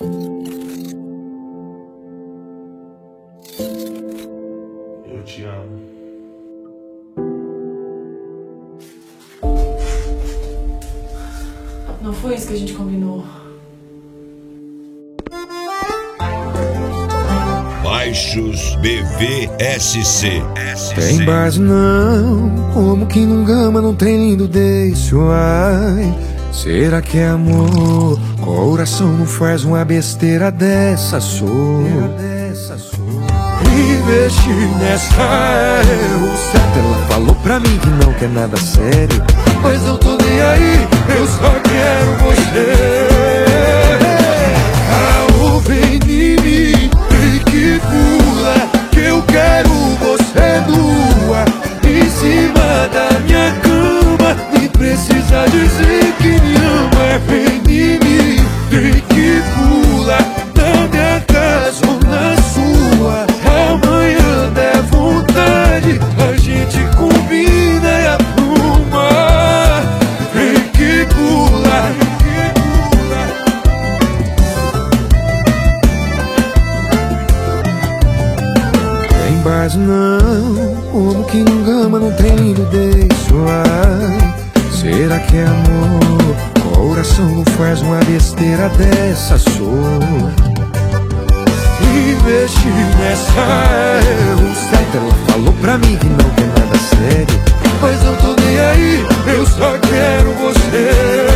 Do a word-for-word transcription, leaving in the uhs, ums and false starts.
Eu te amo. Não foi isso que a gente combinou. Baixos B V S C. Tem base não, como quem não gama não tem lindo desse, ai. Será que é amor? Coração não faz uma besteira dessa, sou investir nessa é o certo. Ela falou pra mim que não quer nada sério, mas eu tô nem aí, eu só quero você. Ah, vem em mim e que pula, que eu quero você nua em cima da minha cama. Nem precisa dizer que me ama. Vem em mim e que pula na minha casa ou na sua. Amanhã der vontade, a gente combina e apruma. Vem que pula, vem que pula. Tem base não, como que não gama não tem lindo desse, ai. Será que é amor? Coração não faz uma besteira dessa, sou investir nessa é o certo. Ela falou pra mim que não quer nada sério, mas eu tô nem aí, eu só quero você.